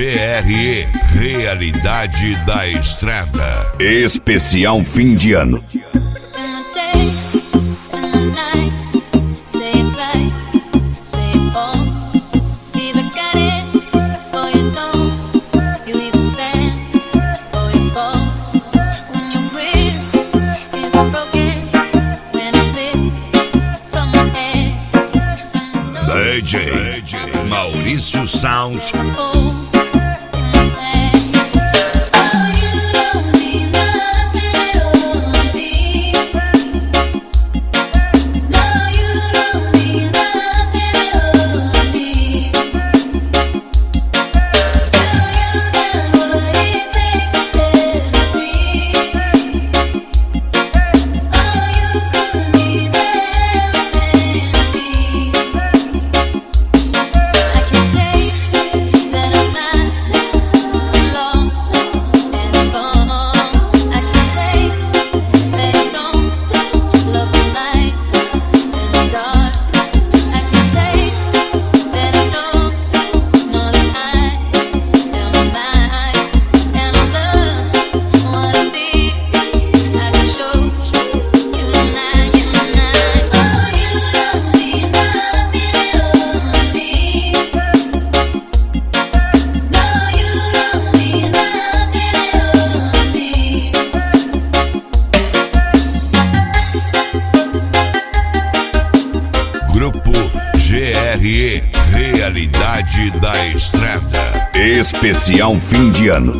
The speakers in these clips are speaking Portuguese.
GRE, Realidade da Estrada. Especial fim de ano. DJ Maurício Sound. Grupo GRE, Realidade da Estrada. Especial fim de ano.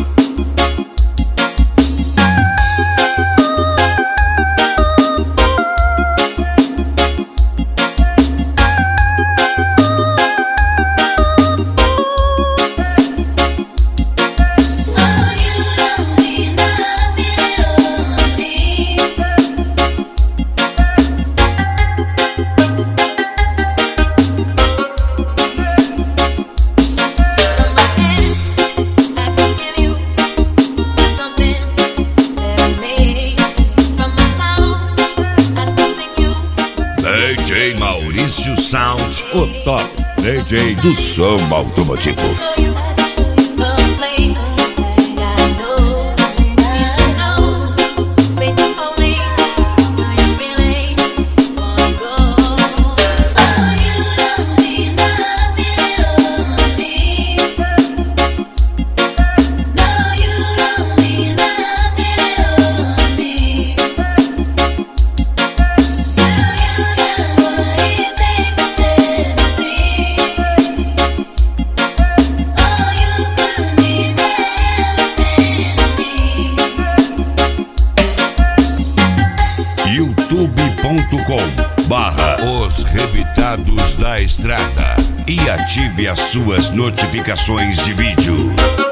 DJ Maurício Sound, O top DJ do som automotivo. youtube.com/Os Rebitados da Estrada e ative as suas notificações de vídeo.